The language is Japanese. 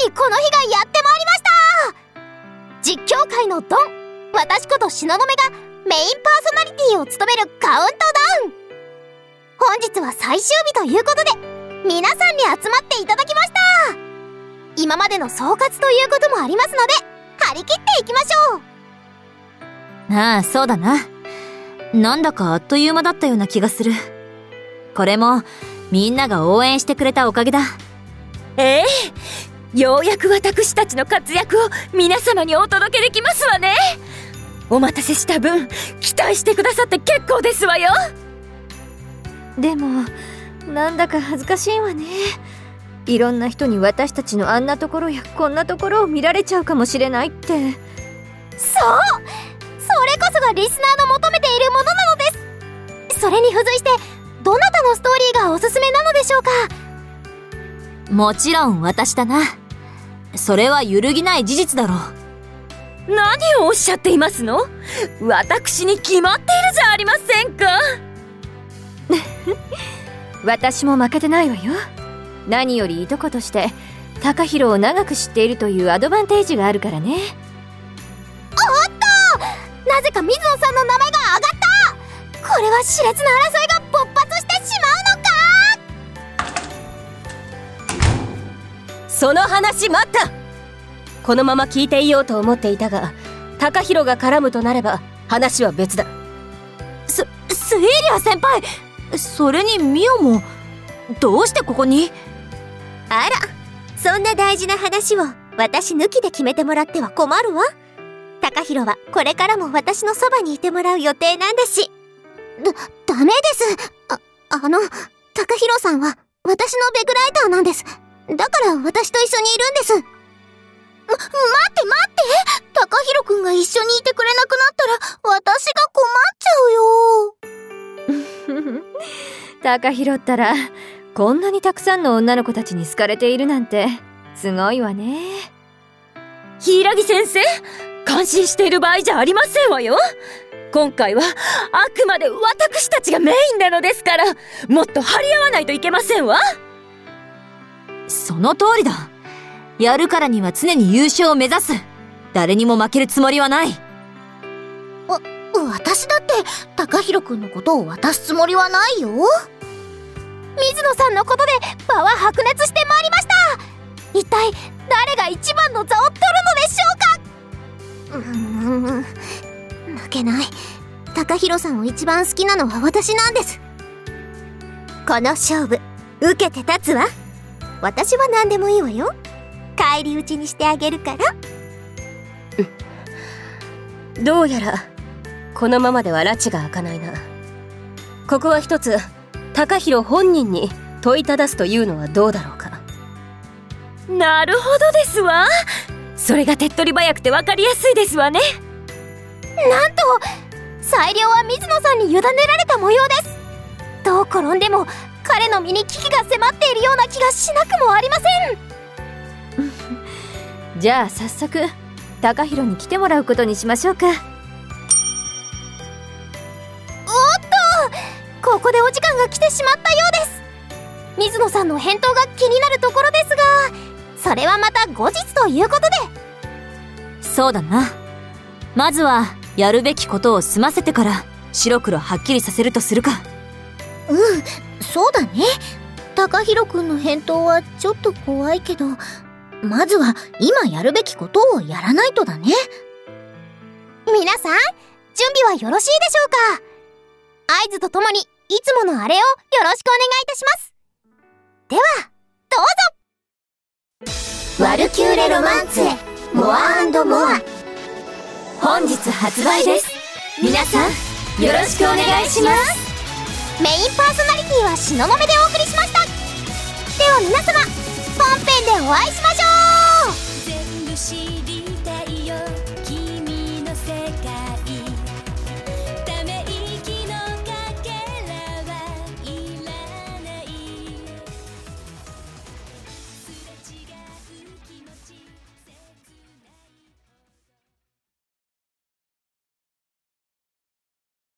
にこの日がやってまいりました。実況界のドン、私こと東雲がメインパーソナリティを務めるカウントダウン。本日は最終日ということで皆さんに集まっていただきました。今までの総括ということもありますので張り切っていきましょう。 ああ、そうだな。なんだかあっという間だったような気がする。これもみんなが応援してくれたおかげだ。 ようやく私たちの活躍を皆様にお届けできますわね。お待たせした分期待してくださって結構ですわよ。 でもなんだか恥ずかしいわね。いろんな人に私たちのあんなところやこんなところを見られちゃうかもしれないって。 そう、それこそがリスナーの求めているものなのです。それに付随してどなたのストーリーがおすすめなのでしょうか。 もちろん私だな。それは揺るぎない事実だろう。 何をおっしゃっていますの？私に決まっているじゃありませんか。 私も負けてないわよ。何よりいとことして高弘を長く知っているというアドバンテージがあるからね。 おっと、なぜか水野さんの名前が上がった。これは熾烈な争いが勃発してしまうのか。 その話待った。このまま聞いていようと思っていたが、高弘が絡むとなれば話は別だ。 スエリア先輩、それにミオもどうしてここに？ あら、そんな大事な話を私抜きで決めてもらっては困るわ。高弘はこれからも私のそばにいてもらう予定なんだし。ダメです。高弘さんは私のベグライターなんです。だから私と一緒にいるんです。待って高弘くんが一緒にいてくれなくなったら私が困っちゃうよ。 高弘ったらこんなにたくさんの女の子たちに好かれているなんてすごいわね。 柊先生、感心している場合じゃありませんわよ。今回はあくまで私たちがメインなのですから、もっと張り合わないといけませんわ。 その通りだ。やるからには常に優勝を目指す。誰にも負けるつもりはない。 私だって高弘くんのことを渡すつもりはないよ。水野さんのことで場は白熱してまいりました。一体誰が一番の座を取るのでしょうか。負けない。高弘さんを一番好きなのは私なんです。この勝負受けて立つわ。私は何でもいいわよ。返り討ちにしてあげるから。 どうやらこのままでは拉致が開かないな。ここは一つ高弘本人に問いただすというのはどうだろうか。なるほどですわ。それが手っ取り早くて分かりやすいですわね。 なんと裁量は水野さんに委ねられた模様です。どう転んでも彼の身に危機が迫っているような気がしなくもありません。じゃあ早速高弘に来てもらうことにしましょうか。 ここでお時間が来てしまったようです。水野さんの返答が気になるところですが、それはまた後日ということで。 そうだな。まずはやるべきことを済ませてから白黒はっきりさせるとするか。 そうだね。高弘くんの返答はちょっと怖いけど、まずは今やるべきことをやらないとだね。皆さん準備はよろしいでしょうか。合図とともにいつものあれをよろしくお願いいたします。ではどうぞ。ワルキューレロマンツェモア&モア、 本日発売です。皆さんよろしくお願いします。 メインパーソナリティは東雲でお送りしました。では皆様本編でお会いしましょう。